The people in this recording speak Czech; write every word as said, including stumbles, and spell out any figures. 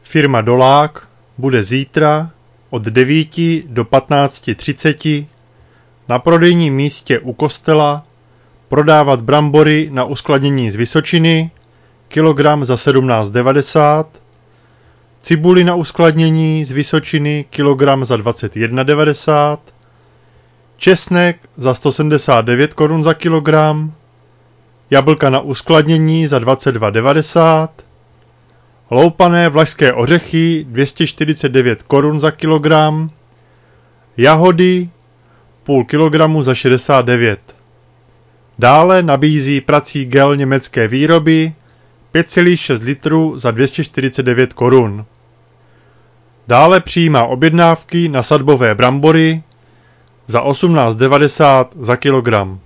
Firma Dolák bude zítra od devíti do patnácti třiceti na prodejním místě u kostela prodávat brambory na uskladnění z Vysočiny, kilogram za sedmnáct devadesát, cibuli na uskladnění z Vysočiny, kilogram za dvacet jedna devadesát, česnek za sto sedmdesát devět korun za kilogram, jablka na uskladnění za dvacet dva devadesát, loupané vlašské ořechy dvě stě čtyřicet devět korun za kilogram, jahody půl kilogramu za šedesát devět. Dále nabízí prací gel německé výroby pět celá šest litru za dvě stě čtyřicet devět korun. Dále přijímá objednávky na sadbové brambory za osmnáct devadesát za kilogram.